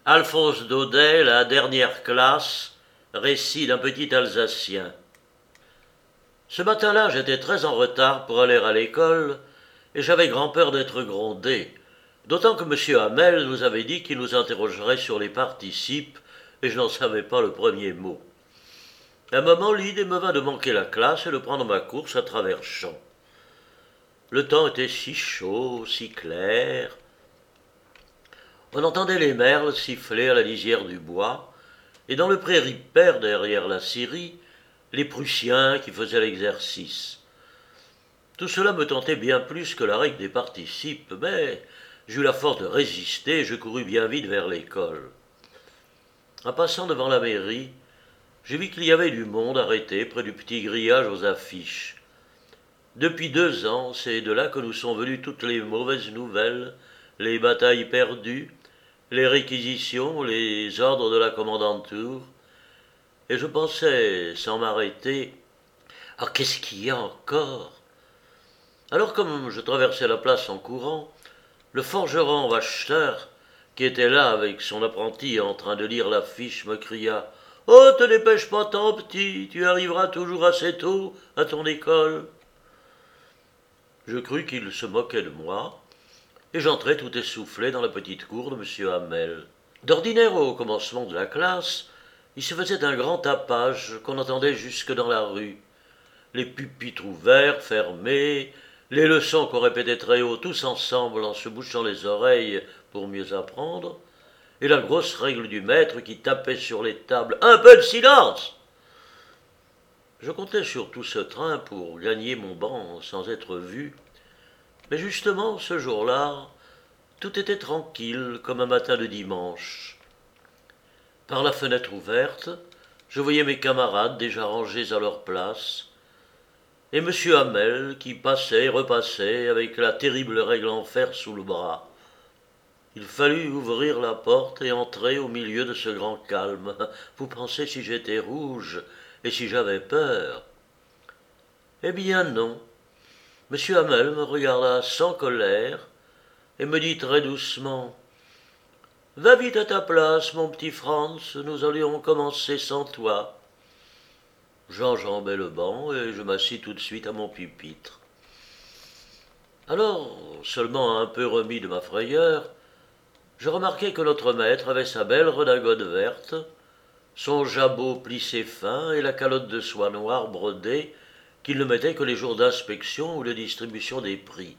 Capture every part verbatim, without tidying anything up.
Alphonse Daudet, la dernière classe, récit d'un petit Alsacien. Ce matin-là, j'étais très en retard pour aller à l'école, et j'avais grand-peur d'être grondé, d'autant que M. Hamel nous avait dit qu'il nous interrogerait sur les participes, et je n'en savais pas le premier mot. À un moment, l'idée me vint de manquer la classe et de prendre ma course à travers champs. Le temps était si chaud, si clair. On entendait les merles siffler à la lisière du bois, et dans le prairie père derrière la scierie, les Prussiens qui faisaient l'exercice. Tout cela me tentait bien plus que la règle des participes, mais j'eus la force de résister et je courus bien vite vers l'école. En passant devant la mairie, j'ai vu qu'il y avait du monde arrêté près du petit grillage aux affiches. Depuis deux ans, c'est de là que nous sont venues toutes les mauvaises nouvelles, les batailles perdues, les réquisitions, les ordres de la commandanture, et je pensais, sans m'arrêter, « Ah, qu'est-ce qu'il y a encore ?» Alors comme je traversais la place en courant, le forgeron Wachter, qui était là avec son apprenti en train de lire l'affiche, me cria « Oh, te dépêche pas tant, petit, tu arriveras toujours assez tôt à ton école. » Je crus qu'il se moquait de moi, et j'entrai tout essoufflé dans la petite cour de M. Hamel. D'ordinaire, au commencement de la classe, il se faisait un grand tapage qu'on entendait jusque dans la rue. Les pupitres ouverts, fermés, les leçons qu'on répétait très haut tous ensemble en se bouchant les oreilles pour mieux apprendre, et la grosse règle du maître qui tapait sur les tables « Un peu de silence !» Je comptais sur tout ce train pour gagner mon banc sans être vu, mais justement, ce jour-là, tout était tranquille comme un matin de dimanche. Par la fenêtre ouverte, je voyais mes camarades déjà rangés à leur place, et M. Hamel qui passait et repassait avec la terrible règle en fer sous le bras. Il fallut ouvrir la porte et entrer au milieu de ce grand calme. Vous pensez si j'étais rouge et si j'avais peur? Eh bien non. M. Hamel me regarda sans colère et me dit très doucement « Va vite à ta place, mon petit Franz, nous allions commencer sans toi. » J'enjambai le banc et je m'assis tout de suite à mon pupitre. Alors, seulement un peu remis de ma frayeur, je remarquai que notre maître avait sa belle redingote verte, son jabot plissé fin et la calotte de soie noire brodée qu'il ne mettait que les jours d'inspection ou de distribution des prix.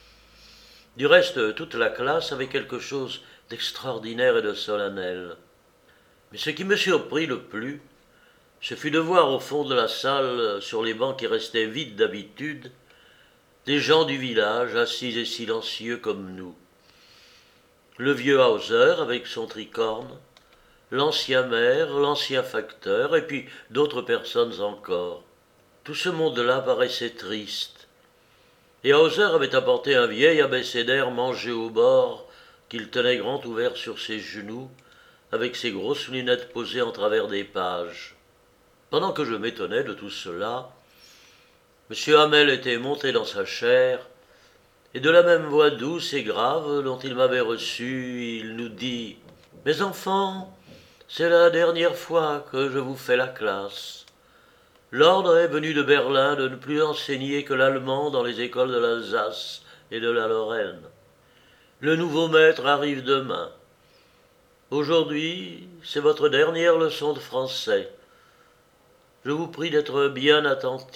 Du reste, toute la classe avait quelque chose d'extraordinaire et de solennel. Mais ce qui me surprit le plus, ce fut de voir au fond de la salle, sur les bancs qui restaient vides d'habitude, des gens du village assis et silencieux comme nous. Le vieux Hauser avec son tricorne, l'ancien maire, l'ancien facteur, et puis d'autres personnes encore. Tout ce monde-là paraissait triste. Et Hauser avait apporté un vieil abécédaire mangé au bord, qu'il tenait grand ouvert sur ses genoux, avec ses grosses lunettes posées en travers des pages. Pendant que je m'étonnais de tout cela, M. Hamel était monté dans sa chaire, et de la même voix douce et grave dont il m'avait reçu, il nous dit « Mes enfants, c'est la dernière fois que je vous fais la classe. L'ordre est venu de Berlin de ne plus enseigner que l'allemand dans les écoles de l'Alsace et de la Lorraine. Le nouveau maître arrive demain. Aujourd'hui, c'est votre dernière leçon de français. Je vous prie d'être bien attentifs. »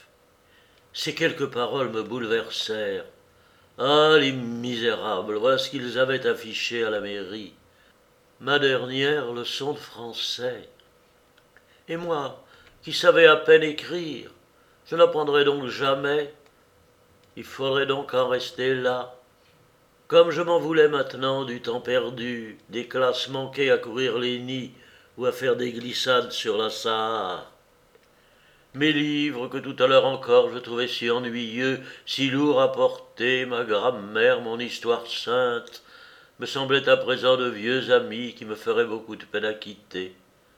Ces quelques paroles me bouleversèrent. Ah, les misérables, voilà ce qu'ils avaient affiché à la mairie. Ma dernière leçon de français. Et moi, qui savais à peine écrire, je n'apprendrai donc jamais. Il faudrait donc en rester là. Comme je m'en voulais maintenant du temps perdu, des classes manquées à courir les nids ou à faire des glissades sur la Sahara. Mes livres, que tout à l'heure encore je trouvais si ennuyeux, si lourds à porter, ma grammaire, mon histoire sainte, me semblaient à présent de vieux amis qui me feraient beaucoup de peine à quitter.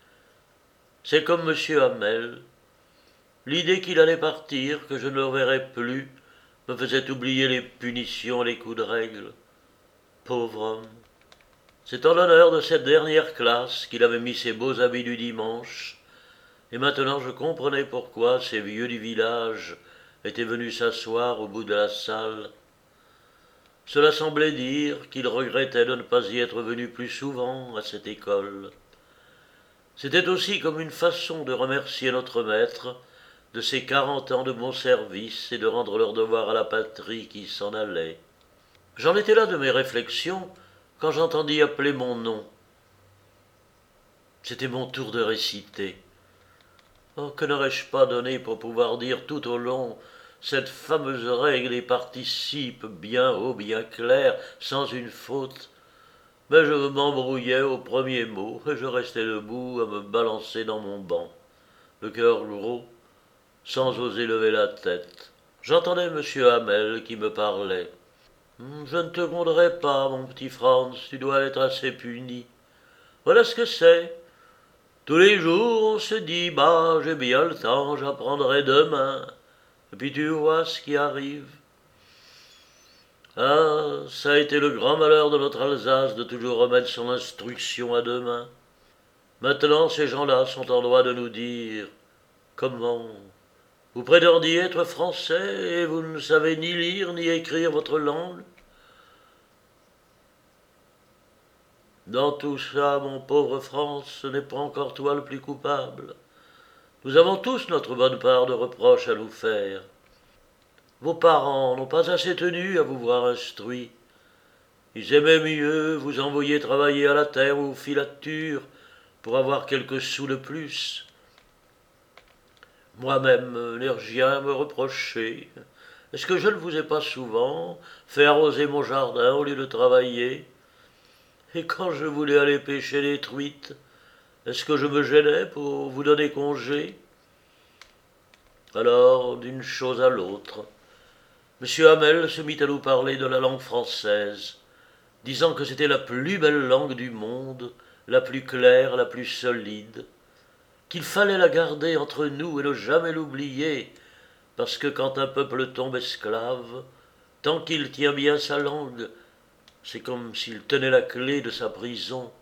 C'est comme M. Hamel. L'idée qu'il allait partir, que je ne le reverrais plus, me faisait oublier les punitions, les coups de règle. Pauvre homme. C'est en l'honneur de cette dernière classe qu'il avait mis ses beaux habits du dimanche, et maintenant je comprenais pourquoi ces vieux du village étaient venus s'asseoir au bout de la salle. Cela semblait dire qu'il regrettait de ne pas y être venu plus souvent à cette école. C'était aussi comme une façon de remercier notre maître de ses quarante ans de bon service et de rendre leur devoir à la patrie qui s'en allait. J'en étais là de mes réflexions quand j'entendis appeler mon nom. C'était mon tour de réciter. Oh, que n'aurais-je pas donné pour pouvoir dire tout au long cette fameuse règle des participes bien haut, bien clair, sans une faute. Mais je m'embrouillais au premier mot et je restais debout à me balancer dans mon banc, le cœur gros, sans oser lever la tête. J'entendais M. Hamel qui me parlait. Hum, je ne te gronderai pas, mon petit Franz, tu dois être assez puni. Voilà ce que c'est. Tous les jours, on se dit, bah, j'ai bien le temps, j'apprendrai demain. Et puis tu vois ce qui arrive. Ah, ça a été le grand malheur de notre Alsace de toujours remettre son instruction à demain. Maintenant, ces gens-là sont en droit de nous dire « Comment ? Vous prétendiez être français et vous ne savez ni lire ni écrire votre langue ?» Dans tout ça, mon pauvre France, ce n'est pas encore toi le plus coupable. Nous avons tous notre bonne part de reproches à nous faire. Vos parents n'ont pas assez tenu à vous voir instruit. Ils aimaient mieux vous envoyer travailler à la terre ou aux filatures pour avoir quelques sous de plus. Moi-même, l'Ergien me reprochait. Est-ce que je ne vous ai pas souvent fait arroser mon jardin au lieu de travailler ? Et quand je voulais aller pêcher les truites, est-ce que je me gênais pour vous donner congé ? Alors, d'une chose à l'autre, M. Hamel se mit à nous parler de la langue française, disant que c'était la plus belle langue du monde, la plus claire, la plus solide, qu'il fallait la garder entre nous et ne jamais l'oublier, parce que quand un peuple tombe esclave, tant qu'il tient bien sa langue, c'est comme s'il tenait la clé de sa prison.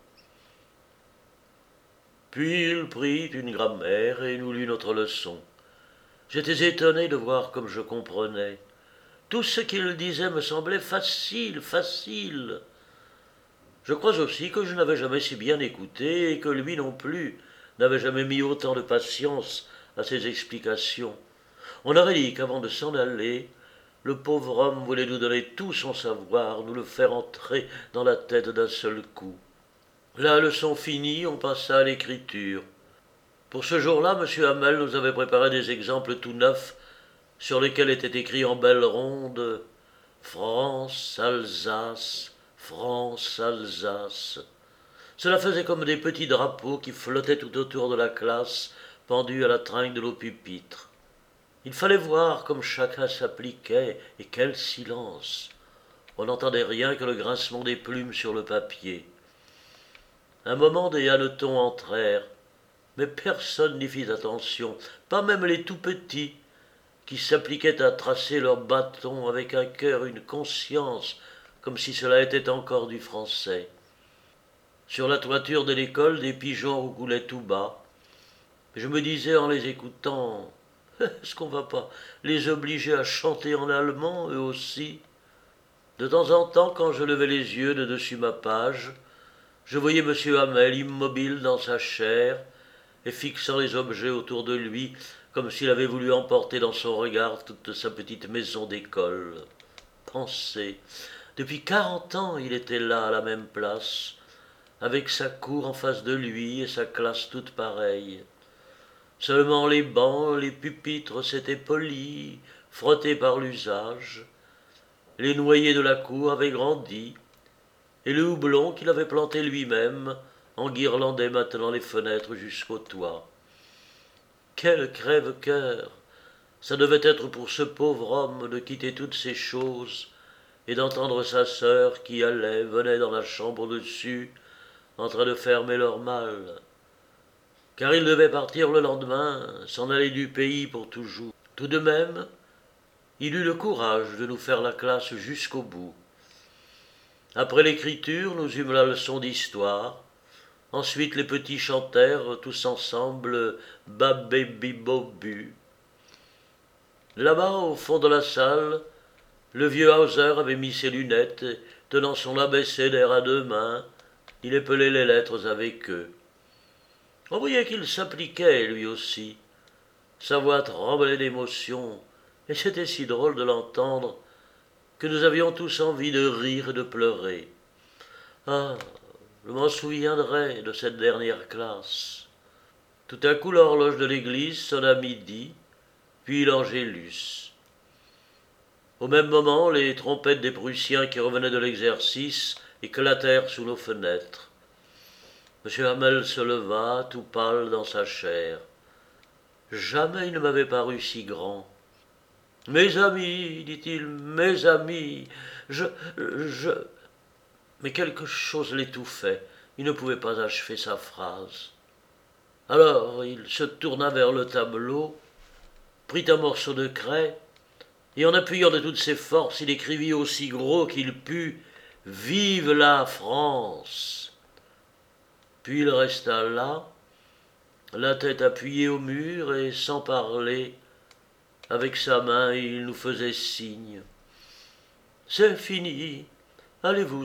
Puis il prit une grammaire et nous lut notre leçon. J'étais étonné de voir comme je comprenais. Tout ce qu'il disait me semblait facile, facile. Je crois aussi que je n'avais jamais si bien écouté et que lui non plus n'avait jamais mis autant de patience à ses explications. On aurait dit qu'avant de s'en aller, le pauvre homme voulait nous donner tout son savoir, nous le faire entrer dans la tête d'un seul coup. La leçon finie, on passa à l'écriture. Pour ce jour-là, M. Hamel nous avait préparé des exemples tout neufs sur lesquels était écrit en belles rondes « France, Alsace, France, Alsace ». Cela faisait comme des petits drapeaux qui flottaient tout autour de la classe, pendus à la tringle de nos pupitres. Il fallait voir comme chacun s'appliquait, et quel silence. On n'entendait rien que le grincement des plumes sur le papier. Un moment, des hannetons entrèrent, mais personne n'y fit attention, pas même les tout petits, qui s'appliquaient à tracer leurs bâtons avec un cœur, une conscience, comme si cela était encore du français. Sur la toiture de l'école, des pigeons roucoulaient tout bas. Je me disais en les écoutant, est-ce qu'on ne va pas les obliger à chanter en allemand, eux aussi ? De temps en temps, quand je levais les yeux de dessus ma page, je voyais M. Hamel immobile dans sa chaire et fixant les objets autour de lui, comme s'il avait voulu emporter dans son regard toute sa petite maison d'école. Pensez, depuis quarante ans, il était là, à la même place, avec sa cour en face de lui et sa classe toute pareille. Seulement les bancs, les pupitres s'étaient polis, frottés par l'usage. Les noyers de la cour avaient grandi, et le houblon qu'il avait planté lui-même enguirlandait maintenant les fenêtres jusqu'au toit. Quel crève-cœur! Ça devait être pour ce pauvre homme de quitter toutes ces choses et d'entendre sa sœur qui allait, venait dans la chambre au-dessus, en train de fermer leur malle. Car il devait partir le lendemain, s'en aller du pays pour toujours. Tout de même, il eut le courage de nous faire la classe jusqu'au bout. Après l'écriture, nous eûmes la leçon d'histoire. Ensuite, les petits chantèrent tous ensemble Babébibobu. Là-bas, au fond de la salle, le vieux Hauser avait mis ses lunettes, tenant son abécédaire à deux mains. Il épelait les lettres avec eux. On voyait qu'il s'appliquait, lui aussi. Sa voix tremblait d'émotion, et c'était si drôle de l'entendre que nous avions tous envie de rire et de pleurer. Ah, je m'en souviendrai de cette dernière classe. Tout à coup, l'horloge de l'église sonna midi, puis l'angélus. Au même moment, les trompettes des Prussiens qui revenaient de l'exercice éclatèrent sous nos fenêtres. M. Hamel se leva, tout pâle dans sa chair. Jamais il ne m'avait paru si grand. Mes amis, dit-il, mes amis, je, je... Mais quelque chose l'étouffait. Il ne pouvait pas achever sa phrase. Alors il se tourna vers le tableau, prit un morceau de craie, et en appuyant de toutes ses forces, il écrivit aussi gros qu'il put « Vive la France !» Puis il resta là, la tête appuyée au mur et sans parler. Avec sa main, il nous faisait signe. « C'est fini, allez-vous-en. »